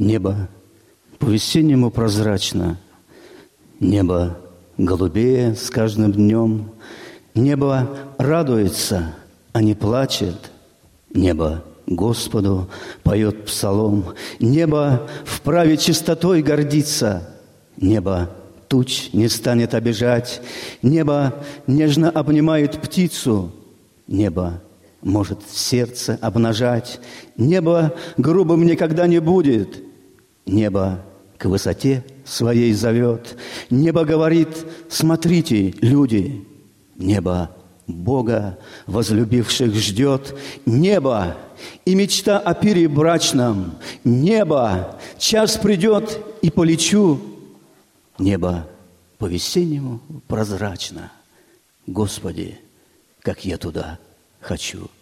Небо по-весеннему прозрачно, небо голубее с каждым днем, небо радуется, а не плачет, небо Господу поет псалом, небо вправе чистотой гордится, небо туч не станет обижать, небо нежно обнимает птицу, небо может сердце обнажать, небо грубым никогда не будет, небо к высоте своей зовет, небо говорит: смотрите, люди, небо Бога возлюбивших ждет, небо и мечта о пире брачном, небо, час придет и полечу, небо по-весеннему прозрачно. Господи, как я туда хочу.